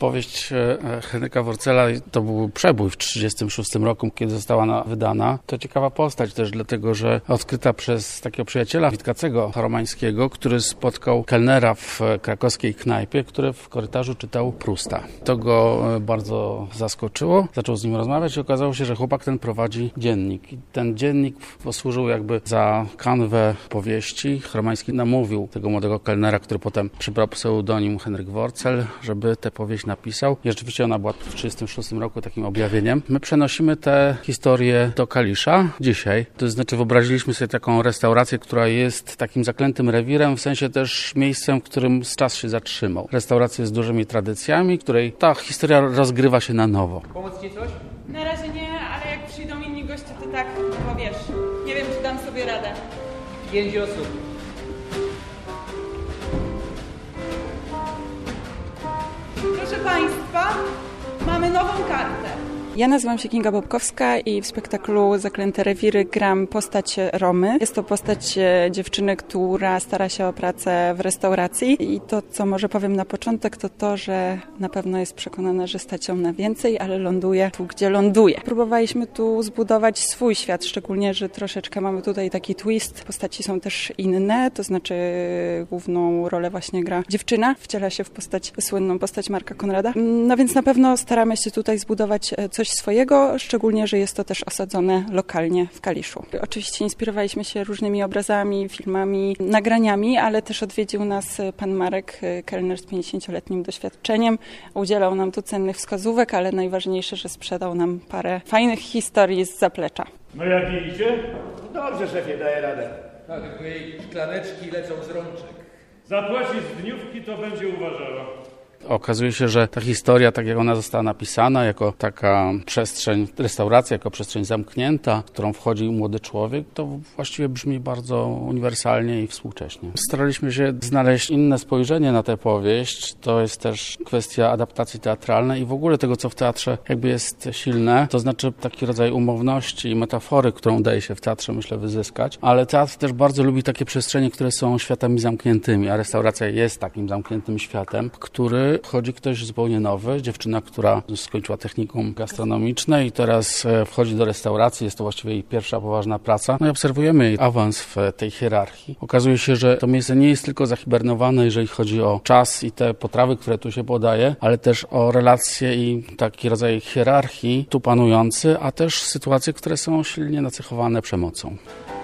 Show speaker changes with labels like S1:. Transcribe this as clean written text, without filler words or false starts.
S1: Powieść Henryka Worcela to był przebój w 1936 roku, kiedy została wydana. To ciekawa postać też dlatego, że odkryta przez takiego przyjaciela Witkacego Romańskiego, który spotkał kelnera w krakowskiej knajpie, który w korytarzu czytał Prusta. To go bardzo zaskoczyło. Zaczął z nim rozmawiać i okazało się, że chłopak ten prowadzi dziennik. I ten dziennik posłużył jakby za kanwę powieści. Romański namówił tego młodego kelnera, który potem przybrał pseudonim Henryk Worcel, żeby tę powieść napisał. I rzeczywiście ona była w 1936 roku takim objawieniem. My przenosimy tę historię do Kalisza dzisiaj. To znaczy wyobraziliśmy sobie taką restaurację, która jest takim zaklętym rewirem, w sensie też miejscem, w którym czas się zatrzymał. Restaurację z dużymi tradycjami, której ta historia rozgrywa się na nowo.
S2: Pomóc ci coś?
S3: Na razie nie, ale jak przyjdą inni goście, to tak, bo wiesz, nie wiem, czy dam sobie radę.
S2: 5 osób.
S3: Proszę Państwa, mamy nową kartę. Ja nazywam się Kinga Bobkowska i w spektaklu Zaklęte Rewiry gram postać Romy. Jest to postać dziewczyny, która stara się o pracę w restauracji i to, co może powiem na początek, to to, że na pewno jest przekonana, że stać ją na więcej, ale ląduje tu, gdzie ląduje. Próbowaliśmy tu zbudować swój świat, szczególnie, że troszeczkę mamy tutaj taki twist. Postaci są też inne, to znaczy główną rolę właśnie gra dziewczyna, wciela się w słynną postać Marka Konrada. No więc na pewno staramy się tutaj zbudować coś swojego, szczególnie, że jest to też osadzone lokalnie w Kaliszu. Oczywiście inspirowaliśmy się różnymi obrazami, filmami, nagraniami, ale też odwiedził nas pan Marek, kelner z 50-letnim doświadczeniem. Udzielał nam tu cennych wskazówek, ale najważniejsze, że sprzedał nam parę fajnych historii z zaplecza.
S4: No jak jej idzie?
S5: Dobrze, szefie, daję radę.
S2: Tak, tylko jej szklaneczki lecą z rączek.
S4: Zapłaci z dniówki, to będzie uważała.
S1: Okazuje się, że ta historia, tak jak ona została napisana, jako taka przestrzeń, restauracja, jako przestrzeń zamknięta, w którą wchodzi młody człowiek, to właściwie brzmi bardzo uniwersalnie i współcześnie. Staraliśmy się znaleźć inne spojrzenie na tę powieść. To jest też kwestia adaptacji teatralnej i w ogóle tego, co w teatrze jakby jest silne, to znaczy taki rodzaj umowności i metafory, którą udaje się w teatrze, myślę, wyzyskać, ale teatr też bardzo lubi takie przestrzenie, które są światami zamkniętymi, a restauracja jest takim zamkniętym światem, który wchodzi ktoś zupełnie nowy, dziewczyna, która skończyła technikum gastronomiczne i teraz wchodzi do restauracji, jest to właściwie jej pierwsza poważna praca. No i obserwujemy jej awans w tej hierarchii. Okazuje się, że to miejsce nie jest tylko zahibernowane, jeżeli chodzi o czas i te potrawy, które tu się podaje, ale też o relacje i taki rodzaj hierarchii tu panujący, a też sytuacje, które są silnie nacechowane przemocą.